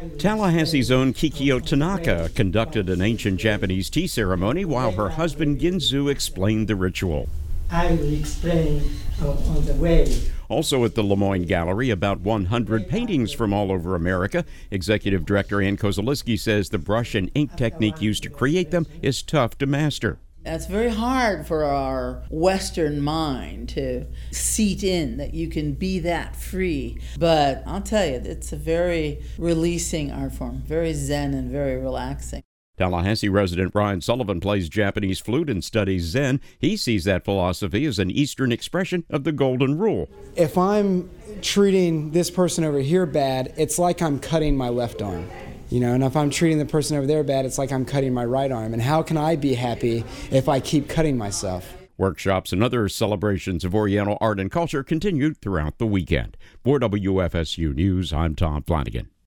Tallahassee's own Kikyo Tanaka conducted an ancient Japanese tea ceremony while her husband Ginzu explained the ritual. I will explain on the way. Also at the Lemoyne Gallery, about 100 paintings from all over America. Executive Director Ann Kozaliski says the brush and ink technique used to create them is tough to master. It's very hard for our Western mind to seat in that you can be that free. But I'll tell you, it's a very releasing art form, very zen and very relaxing. Tallahassee resident Brian Sullivan plays Japanese flute and studies Zen. He sees that philosophy as an Eastern expression of the Golden Rule. If I'm treating this person over here bad, it's like I'm cutting my left arm. And if I'm treating the person over there bad, it's like I'm cutting my right arm. And how can I be happy if I keep cutting myself? Workshops and other celebrations of Oriental art and culture continued throughout the weekend. For WFSU News, I'm Tom Flanagan.